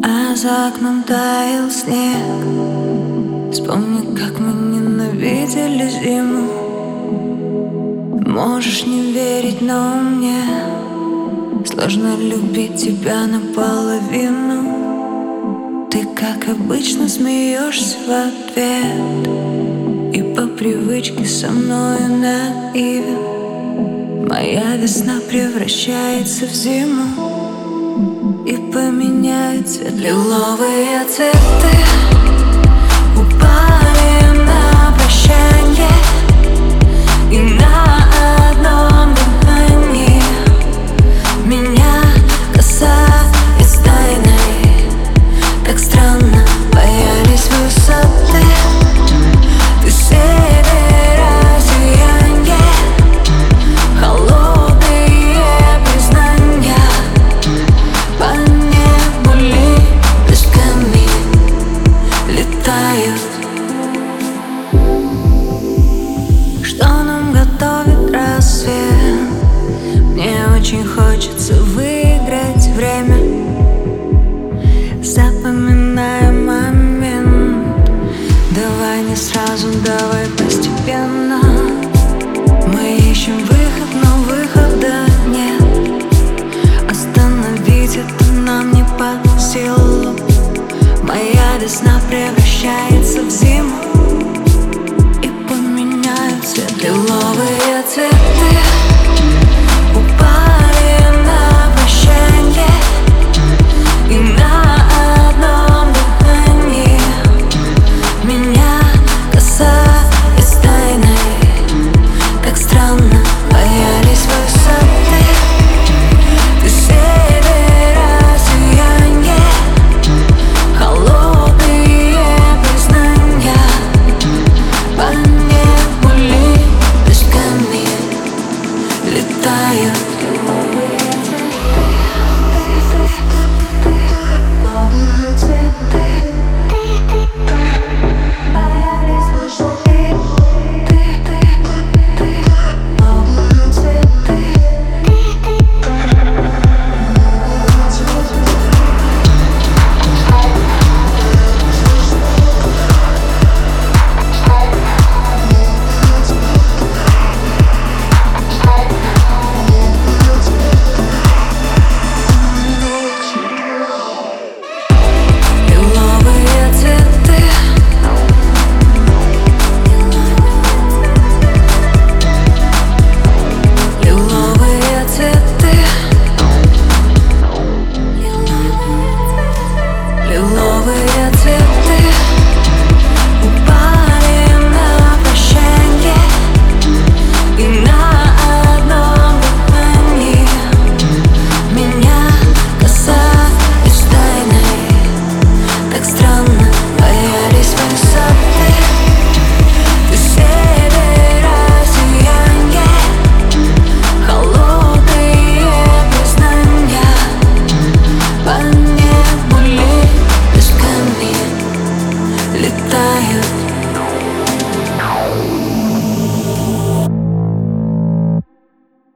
А за окном таял снег. Вспомни, как мы ненавидели зиму. Можешь не верить, но мне сложно любить тебя наполовину. Ты, как обычно, смеешься в ответ и по привычке со мною наивен. Моя весна превращается в зиму и поменяет цвет. Лиловые цветы упали на прощанье, и на одном дыхании меня касаясь тайной. Так странно боялись высоты. Ты севера сиянье, холодные признания по небу лепестками летают. Что нам готовит рассвет? Мне очень хочется выиграть время. Запоминаем момент. Давай не сразу, давай постепенно. Мы ищем выход, но выхода нет. Остановить это нам не под силу. Моя весна превращается в зиму и поменяет цвет. Лиловые цветы